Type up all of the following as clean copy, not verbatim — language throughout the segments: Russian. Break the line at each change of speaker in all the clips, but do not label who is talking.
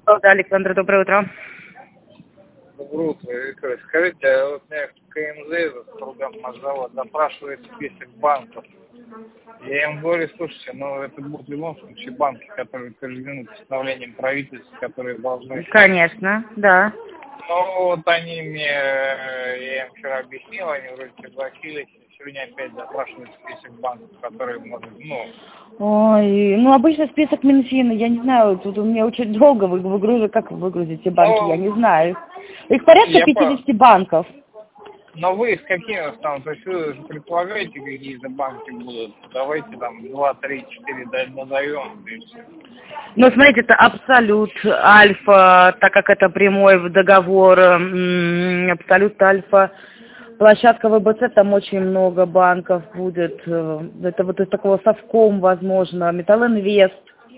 Да, Александр, доброе утро.
Доброе утро, Виктор. Скажите, а вот меня КМЗ, Трудомозавод, запрашивает список банков. Я им говорю, слушайте, ну это будут в любом случае банки, которые утверждены постановлением правительства, которые должны...
Конечно, да.
Ну вот они мне, я им вчера объяснил, они вроде согласились, сегодня опять запрашивают список банков, которые могут,
Ой, ну обычно список Минфина, я не знаю, тут у меня очень долго выгрузить, как выгрузите банки, я не знаю. Их порядка 50 банков.
Но вы с какими там, то есть вы предполагаете, какие-то банки будут? Давайте там 2, 3, 4 назовем.
Ну, смотрите, это Абсолют, Альфа, так как это прямой договор, Абсолют, Альфа, площадка ВБЦ, там очень много банков будет, это вот из такого совком, возможно, Металлинвест,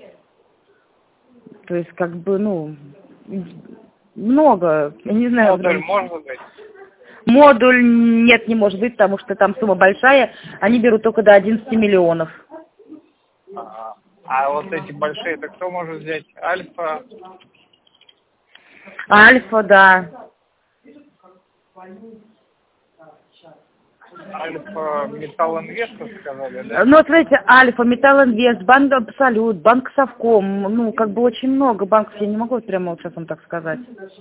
то есть как бы, ну, много, я не знаю.
Модуль может быть?
Модуль нет, не может быть, потому что там сумма большая, они берут только до 11 миллионов.
А вот эти большие, это кто может взять? Альфа?
Альфа, да.
Альфа Металлинвест, сказали, да?
Ну, смотрите, Альфа, Металлинвест, Банк Абсолют, Банк Совком, ну, как бы очень много банков, я не могу прямо вот сейчас вам так сказать.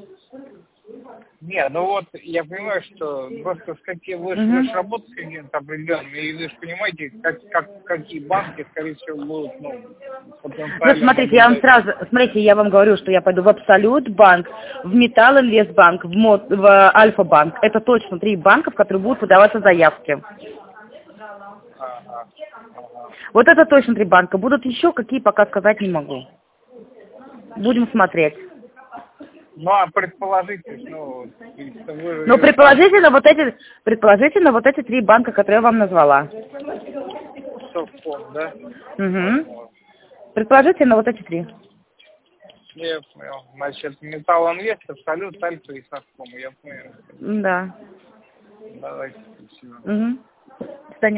Не, ну вот я понимаю, что просто вы же работаете с какими-то определенными, и вы же понимаете, какие банки, скорее всего, будут, потенциально...
Ну, смотрите, я вам сразу, смотрите, я вам говорю, что я пойду в Абсолют банк, в Металлинвест банк, в Альфа банк. Это точно 3 банка, в которые будут подаваться заявки. Вот это точно 3 банка. Будут еще какие, пока сказать не могу. Будем смотреть.
Ну, а предположите,
предположительно вот эти 3 банка, которые я вам назвала.
Совком, да?
Предположительно вот эти 3.
Я понял. Значит, Металлинвест, Абсолют, Альфа и Совком, я понял.
Да.
Давайте, спасибо.